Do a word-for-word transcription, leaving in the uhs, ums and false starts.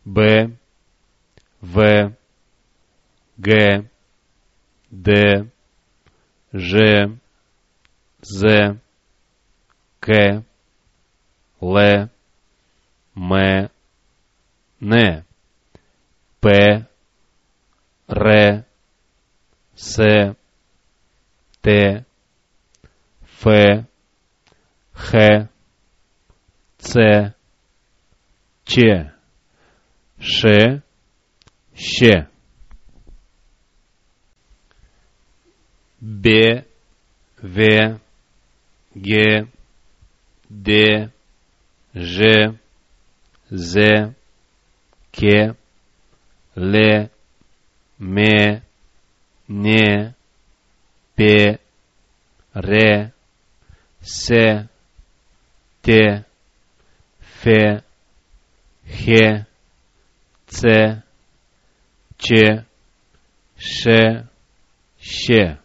Б, В, Г, Д, Ж, З, К, Л, М, Н, П, Р, С, Т, Ф, Х, Ц, Ч, Ш, Щ. Б, В, Г, Д, Ж, З, К, Л, М, Н, П, Р, С, Т, Ф, Х, Ц, Ч, Ш, Щ.